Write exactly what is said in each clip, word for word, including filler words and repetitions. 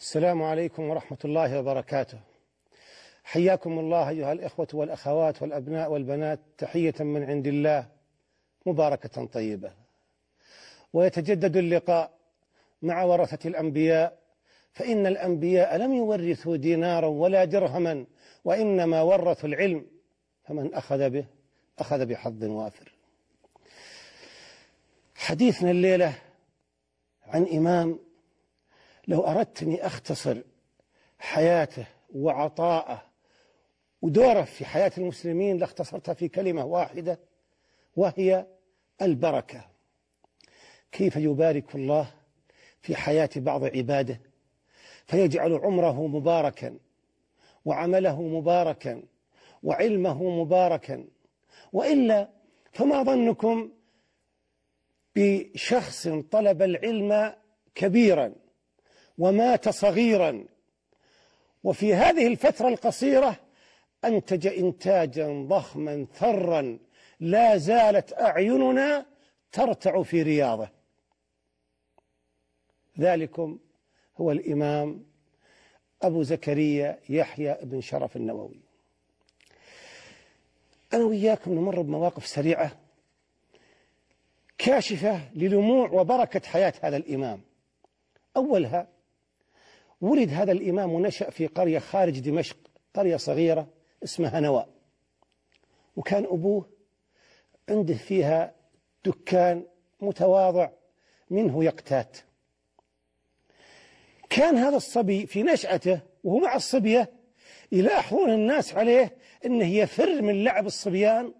السلام عليكم ورحمة الله وبركاته. حياكم الله أيها الإخوة والأخوات والأبناء والبنات تحية من عند الله مباركة طيبة. ويتجدد اللقاء مع ورثة الأنبياء، فإن الأنبياء لم يورثوا دينارا ولا درهما، وإنما ورثوا العلم، فمن أخذ به أخذ بحظ وافر. حديثنا الليلة عن إمام لو أردت أني أختصر حياته وعطاءه ودوره في حياة المسلمين لاختصرتها في كلمة واحدة، وهي البركة. كيف يبارك الله في حياة بعض عباده فيجعل عمره مباركا وعمله مباركا وعلمه مباركا. وإلا فما ظنكم بشخص طلب العلم كبيرا ومات صغيرا، وفي هذه الفترة القصيرة أنتج إنتاجا ضخما ثرا لا زالت أعيننا ترتع في رياضه. ذلكم هو الإمام أبو زكريا يحيى بن شرف النووي. أنا وإياكم نمر بمواقف سريعة كاشفة للموع وبركة حياة هذا الإمام. أولها، ولد هذا الإمام ونشأ في قرية خارج دمشق، قرية صغيرة اسمها نواء، وكان أبوه عنده فيها دكان متواضع منه يقتات. كان هذا الصبي في نشأته وهو مع الصبية يلاحظون الناس عليه أنه يفر من لعب الصبيان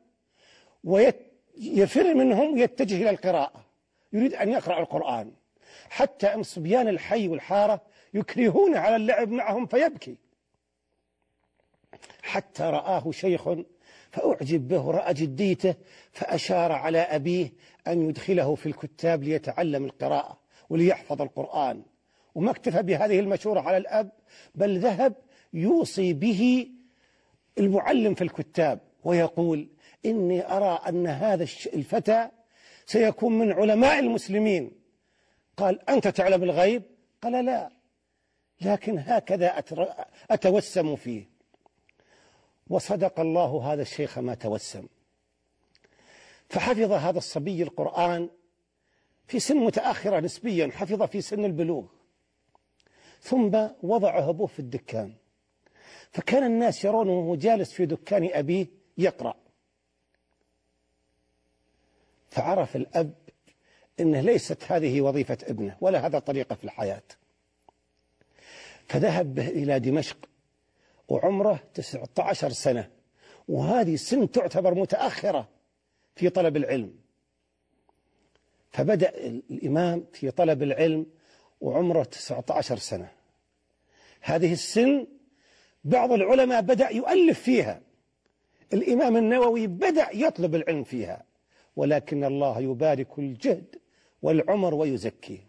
ويفر منهم ويتجه إلى القراءة، يريد أن يقرأ القرآن، حتى أن صبيان الحي والحارة يكرهون على اللعب معهم فيبكي. حتى رآه شيخ فأعجب به، رأى جديته فأشار على أبيه أن يدخله في الكتاب ليتعلم القراءة وليحفظ القرآن. وما اكتفى بهذه المشورة على الأب، بل ذهب يوصي به المعلم في الكتاب ويقول: إني أرى أن هذا الفتى سيكون من علماء المسلمين. قال: أنت تعلم الغيب؟ قال: لا، لكن هكذا أتوسم فيه. وصدق الله هذا الشيخ ما توسم، فحفظ هذا الصبي القرآن في سن متأخرة نسبيا، حفظ في سن البلوغ. ثم وضعه أبوه في الدكان، فكان الناس يرونه جالس في دكان أبيه يقرأ. فعرف الأب إنه ليست هذه وظيفة ابنه ولا هذا طريقة في الحياة، فذهب به إلى دمشق وعمره تسعة عشر سنة، وهذه سن تعتبر متأخرة في طلب العلم. فبدأ الإمام في طلب العلم وعمره تسعة عشر سنة. هذه السن بعض العلماء بدأ يؤلف فيها، الإمام النووي بدأ يطلب العلم فيها، ولكن الله يبارك الجهد والعمر ويزكيه.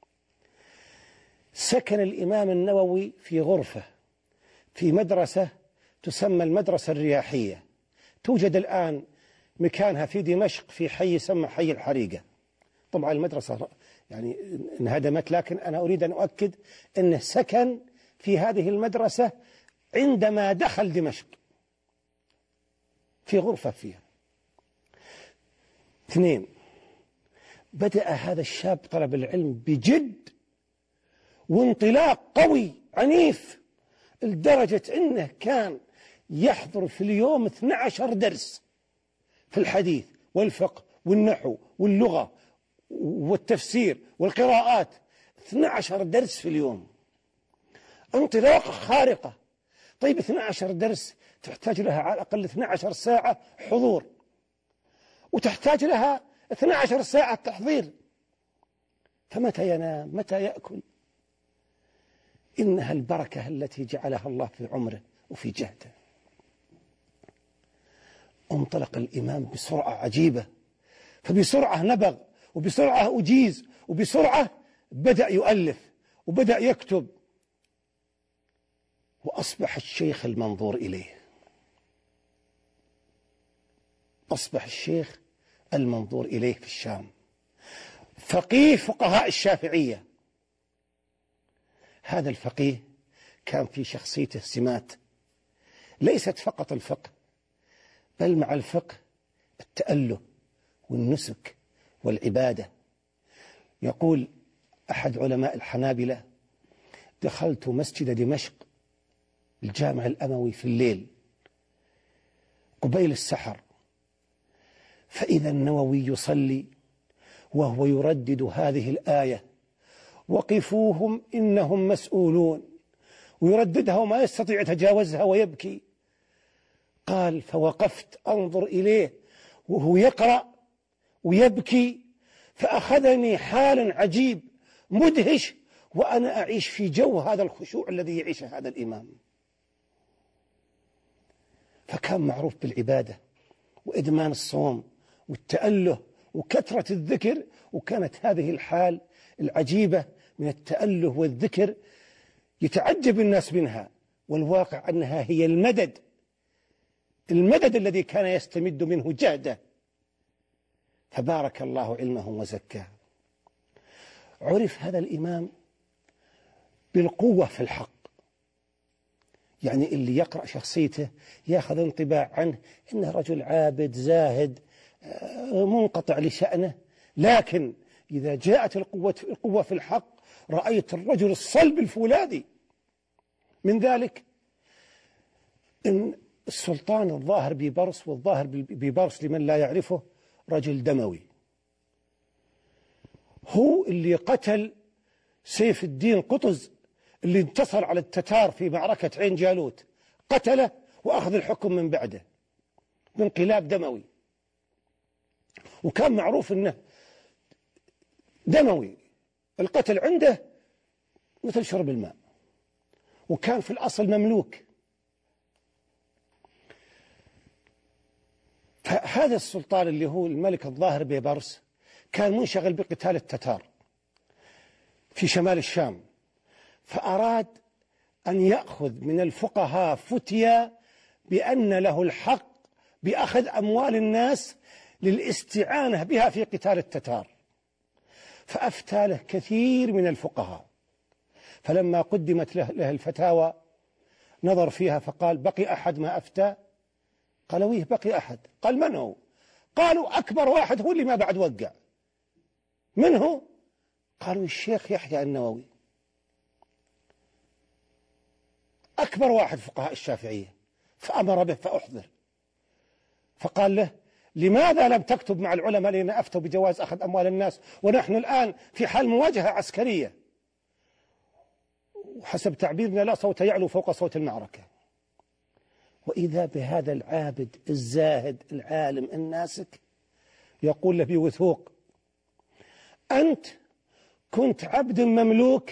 سكن الإمام النووي في غرفة في مدرسة تسمى المدرسة الرياحية، توجد الآن مكانها في دمشق في حي يسمى حي الحريقة. طبعا المدرسة يعني انهدمت، لكن أنا أريد أن أؤكد أنه سكن في هذه المدرسة عندما دخل دمشق في غرفة فيها. اثنين، بدأ هذا الشاب طلب العلم بجد وانطلاق قوي عنيف، لدرجة أنه كان يحضر في اليوم اثني عشر درس في الحديث والفقه والنحو واللغة والتفسير والقراءات، اثني عشر درس في اليوم، انطلاقة خارقة. طيب اثني عشر درس تحتاج لها على الأقل اثني عشر ساعة حضور، وتحتاج لها اثني عشر ساعة تحضير، فمتى ينام؟ متى يأكل؟ إنها البركة التي جعلها الله في عمره وفي جهده. انطلق الإمام بسرعة عجيبة، فبسرعة نبغ، وبسرعة أجيز، وبسرعة بدأ يؤلف وبدأ يكتب، وأصبح الشيخ المنظور إليه، أصبح الشيخ المنظور إليه في الشام، فقيه فقهاء الشافعية، هذا الفقيه كان في شخصيته سمات، ليست فقط الفقه، بل مع الفقه التأله والنسك والعبادة. يقول أحد علماء الحنابلة: دخلت مسجد دمشق الجامع الأموي في الليل قبيل السحر، فإذا النووي يصلي وهو يردد هذه الآية: وقفوهم إنهم مسؤولون، ويرددها وما يستطيع يتجاوزها ويبكي. قال: فوقفت أنظر إليه وهو يقرأ ويبكي، فأخذني حال عجيب مدهش، وأنا أعيش في جو هذا الخشوع الذي يعيشه هذا الإمام. فكان معروف بالعبادة وإدمان الصوم والتأله وكثرة الذكر، وكانت هذه الحال العجيبة من التأله والذكر يتعجب الناس منها، والواقع أنها هي المدد المدد الذي كان يستمد منه جهده. فبارك الله علمه وزكاه. عرف هذا الإمام بالقوة في الحق، يعني اللي يقرأ شخصيته يأخذ انطباع عنه إنه رجل عابد زاهد منقطع لشأنه، لكن إذا جاءت القوة القوة في الحق رأيت الرجل الصلب الفولاذي. من ذلك إن السلطان الظاهر ببرص، والظاهر ببرص لمن لا يعرفه رجل دموي، هو اللي قتل سيف الدين قطز اللي انتصر على التتار في معركة عين جالوت، قتله وأخذ الحكم من بعده بانقلاب دموي، وكان معروف أنه دموي، القتل عنده مثل شرب الماء، وكان في الأصل مملوك. فهذا السلطان اللي هو الملك الظاهر بيبرس كان منشغل بقتال التتار في شمال الشام، فأراد أن يأخذ من الفقهاء فتيا بأن له الحق بأخذ أموال الناس للاستعانة بها في قتال التتار، فأفتى له كثير من الفقهاء. فلما قدمت له, له الفتاوى نظر فيها فقال: بقي أحد ما أفتى؟ قالوا: إيه بقي أحد. قال: من هو؟ قالوا: أكبر واحد هو اللي ما بعد وقع. من هو؟ قالوا: الشيخ يحيى النووي، أكبر واحد فقهاء الشافعية. فأمر به فأحضر، فقال له: لماذا لم تكتب مع العلماء الذين أفتوا بجواز أخذ أموال الناس ونحن الآن في حال مواجهة عسكرية، وحسب تعبيرنا لا صوت يعلو فوق صوت المعركة. وإذا بهذا العابد الزاهد العالم الناسك يقول له بوثوق: أنت كنت عبد مملوك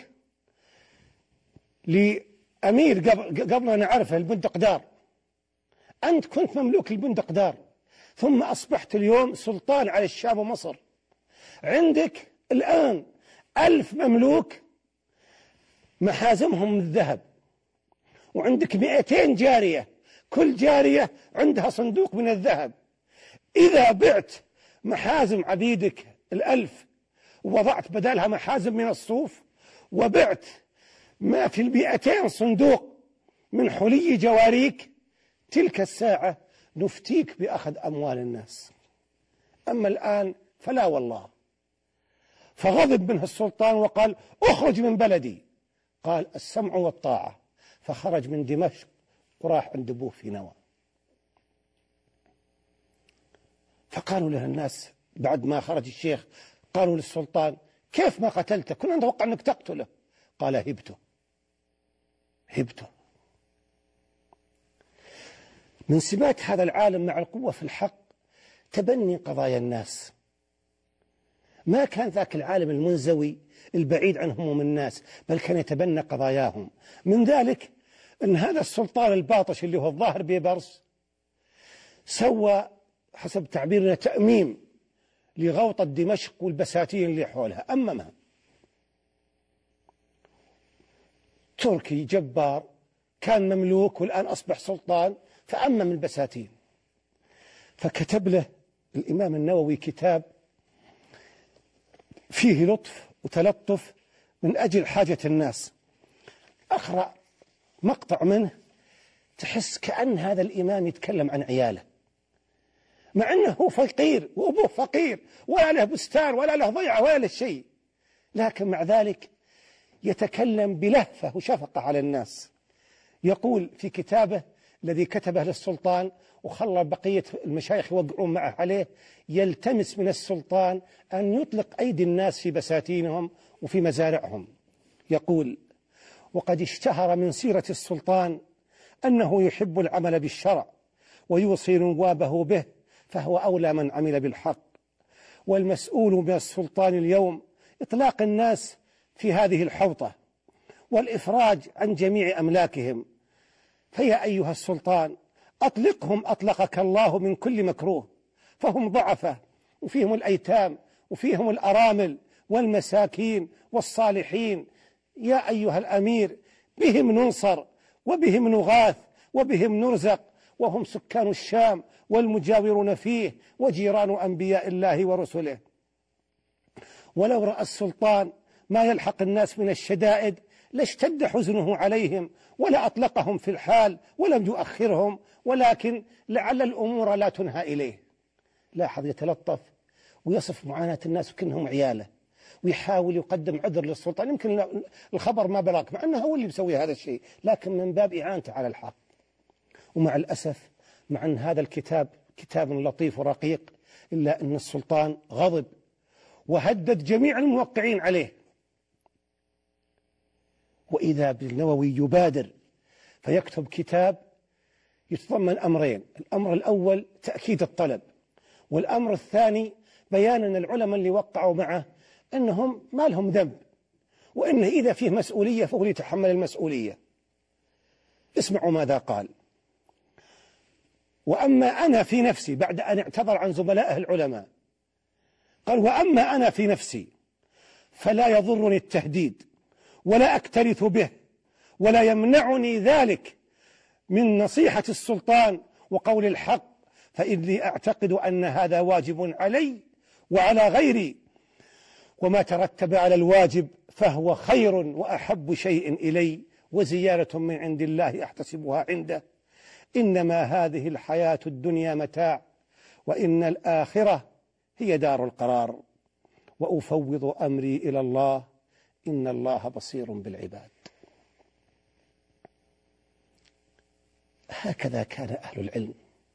لأمير قبل, قبل أن أعرفه البندقدار، أنت كنت مملوك البندقدار، ثم أصبحت اليوم سلطان على الشام ومصر، عندك الآن ألف مملوك محازمهم من الذهب، وعندك مئتين جارية كل جارية عندها صندوق من الذهب. إذا بعت محازم عبيدك الألف ووضعت بدلها محازم من الصوف، وبعت ما في المئتين صندوق من حلي جواريك، تلك الساعة نفتيك بأخذ أموال الناس، أما الآن فلا والله. فغضب منه السلطان وقال: اخرج من بلدي. قال: السمع والطاعة. فخرج من دمشق وراح عند أبوه في نوى. فقالوا له الناس بعد ما خرج الشيخ، قالوا للسلطان: كيف ما قتلته؟ كنا نتوقع أنك تقتله. قال: هبته هبته. من سمات هذا العالم مع القوة في الحق تبني قضايا الناس. ما كان ذاك العالم المنزوي البعيد عن هموم الناس، بل كان يتبنى قضاياهم. من ذلك أن هذا السلطان الباطش اللي هو الظاهر بيبرس سوى حسب تعبيرنا تأميم لغوطة دمشق والبساتين اللي حولها، أممها. تركي جبار كان مملوك والآن أصبح سلطان، فأمم البساتين. فكتب له الإمام النووي كتاب فيه لطف وتلطف من أجل حاجة الناس. أقرأ مقطع منه تحس كأن هذا الإمام يتكلم عن عياله، مع أنه فقير وأبوه فقير ولا له بستان ولا له ضيعة ولا له شيء، لكن مع ذلك يتكلم بلهفة وشفقة على الناس. يقول في كتابه الذي كتبه للسلطان وخلى بقية المشايخ يوقعون معه عليه، يلتمس من السلطان أن يطلق أيدي الناس في بساتينهم وفي مزارعهم. يقول: وقد اشتهر من سيرة السلطان أنه يحب العمل بالشرع ويوصي نوابه به، فهو أولى من عمل بالحق، والمسؤول من السلطان اليوم إطلاق الناس في هذه الحوطة والإفراج عن جميع أملاكهم، فيا أيها السلطان أطلقهم أطلقك الله من كل مكروه، فهم ضعفة وفيهم الأيتام وفيهم الأرامل والمساكين والصالحين. يا أيها الأمير بهم ننصر وبهم نغاث وبهم نرزق، وهم سكان الشام والمجاورون فيه وجيران أنبياء الله ورسله. ولو رأى السلطان ما يلحق الناس من الشدائد لاشتد حزنه عليهم ولا أطلقهم في الحال ولم يؤخرهم، ولكن لعل الأمور لا تنهى إليه. لاحظ، يتلطف ويصف معاناة الناس وكأنهم عياله، ويحاول يقدم عذر للسلطان. يمكن الخبر ما بلغ، مع أنه هو اللي بيسوي هذا الشيء، لكن من باب إعانته على الحق. ومع الأسف، مع أن هذا الكتاب كتاب لطيف ورقيق، إلا أن السلطان غضب وهدد جميع الموقعين عليه. وإذا بالنووي يبادر فيكتب كتاب يتضمن أمرين: الأمر الأول تأكيد الطلب، والأمر الثاني بيان أن العلماء اللي وقعوا معه أنهم ما لهم ذنب، وأنه إذا فيه مسؤولية فهو يتحمل المسؤولية. اسمعوا ماذا قال: وأما أنا في نفسي، بعد أن اعتذر عن زملائه العلماء، قال: وأما أنا في نفسي فلا يضرني التهديد ولا أكترث به ولا يمنعني ذلك من نصيحة السلطان وقول الحق، فإني أعتقد أن هذا واجب علي وعلى غيري، وما ترتب على الواجب فهو خير وأحب شيء إلي وزيادة من عند الله أحتسبها عنده. إنما هذه الحياة الدنيا متاع، وإن الآخرة هي دار القرار، وأفوض أمري إلى الله، إن الله بصير بالعباد. هكذا كان أهل العلم.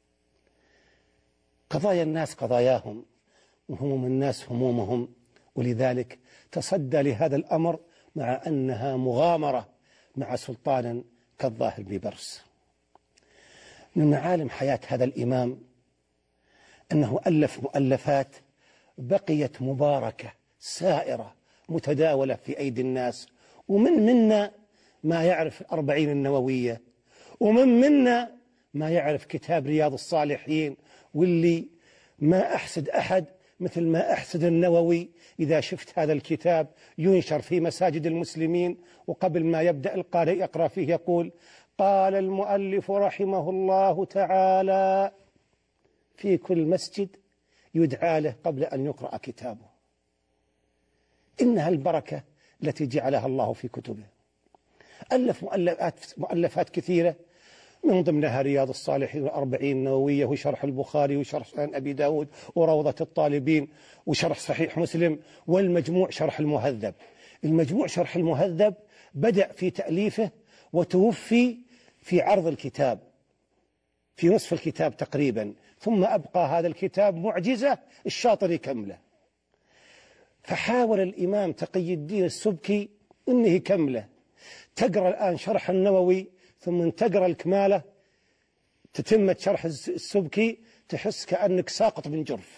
قضايا الناس قضاياهم وهموم الناس همومهم، ولذلك تصدى لهذا الأمر مع أنها مغامرة مع سلطان كالظاهر بن برس. من معالم حياة هذا الإمام أنه ألف مؤلفات بقيت مباركة سائرة متداولة في أيدي الناس، ومن منا ما يعرف الأربعين النووية، ومن منا ما يعرف كتاب رياض الصالحين، واللي ما أحسد أحد مثل ما أحسد النووي إذا شفت هذا الكتاب ينشر في مساجد المسلمين، وقبل ما يبدأ القارئ يقرأ فيه يقول: قال المؤلف رحمه الله تعالى، في كل مسجد يدعى له قبل أن يقرأ كتابه. إنها البركة التي جعلها الله في كتبه. ألف مؤلفات, مؤلفات كثيرة، من ضمنها رياض الصالحين والأربعين النووية وشرح البخاري وشرح سنن أبي داود وروضة الطالبين وشرح صحيح مسلم والمجموع شرح المهذب. المجموع شرح المهذب بدأ في تأليفه وتوفي في عرض الكتاب في نصف الكتاب تقريبا، ثم أبقى هذا الكتاب معجزة الشاطر يكمله. فحاول الإمام تقي الدين السبكي أنه يكمله. تقرأ الآن شرح النووي ثم تقرأ الكمالة تتمة شرح السبكي تحس كأنك ساقط من جرف،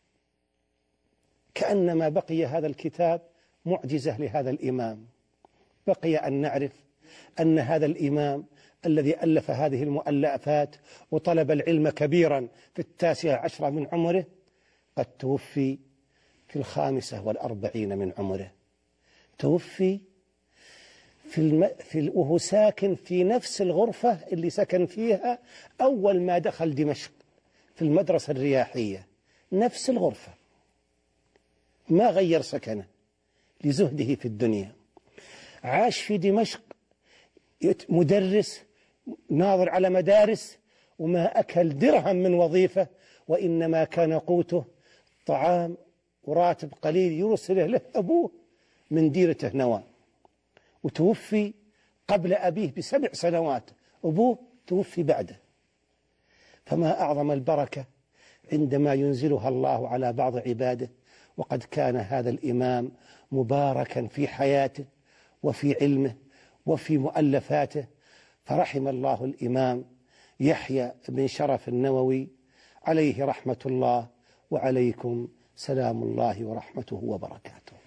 كأنما بقي هذا الكتاب معجزة لهذا الإمام. بقي أن نعرف أن هذا الإمام الذي ألف هذه المؤلفات وطلب العلم كبيرا في التاسعة عشرة من عمره قد توفي في الخامسة والأربعين من عمره. توفي في, الم... في وهو ساكن في نفس الغرفة اللي سكن فيها أول ما دخل دمشق في المدرسة الرياحية، نفس الغرفة، ما غير سكنه لزهده في الدنيا. عاش في دمشق مدرس ناظر على مدارس، وما أكل درهم من وظيفة، وإنما كان قوته طعام وراتب قليل يرسله له أبوه من ديرته نوى، وتوفي قبل أبيه بسبع سنوات، أبوه توفي بعده. فما أعظم البركة عندما ينزلها الله على بعض عباده، وقد كان هذا الإمام مباركا في حياته وفي علمه وفي مؤلفاته، فرحم الله الإمام يحيى بن شرف النووي عليه رحمة الله، وعليكم سلام الله ورحمته وبركاته.